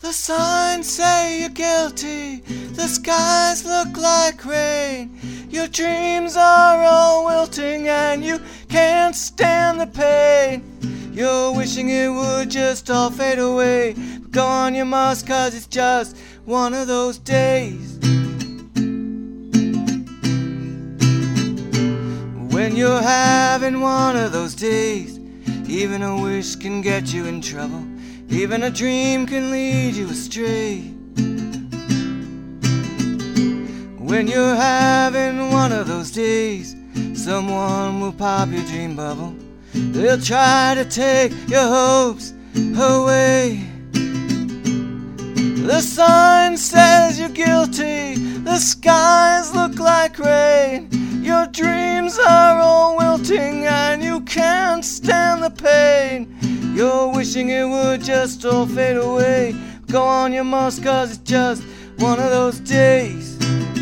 The signs say you're guilty, the skies look like rain. Your dreams are all wilting and you can't stand the pain. You're wishing it would just all fade away, but go on you must, 'cause it's just one of those days. When you're having one of those days, even a wish can get you in trouble. Even a dream can lead you astray. When you're having one of those days, someone will pop your dream bubble. They'll try to take your hopes away. The sign says you're guilty, the skies look like rain. Your dreams are all wilting and you can't stand the pain. You're wishing it would just all fade away. Go on you must, 'cause it's just one of those days.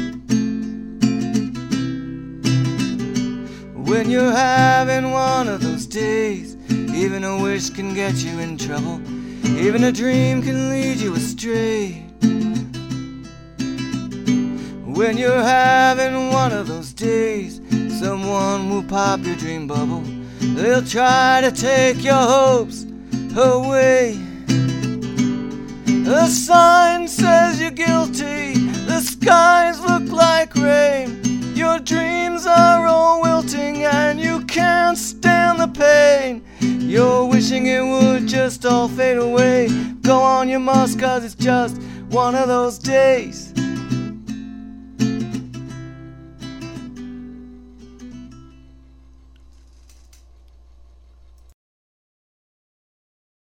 When you're having one of those days, even a wish can get you in trouble. Even a dream can lead you astray. When you're having one of those days, someone will pop your dream bubble. They'll try to take your hopes away. The sign says you're guilty, the skies look like rain. Your dreams are all wilting and you can't stand the pain. You're wishing it would just all fade away. Go on you must, 'cause it's just one of those days.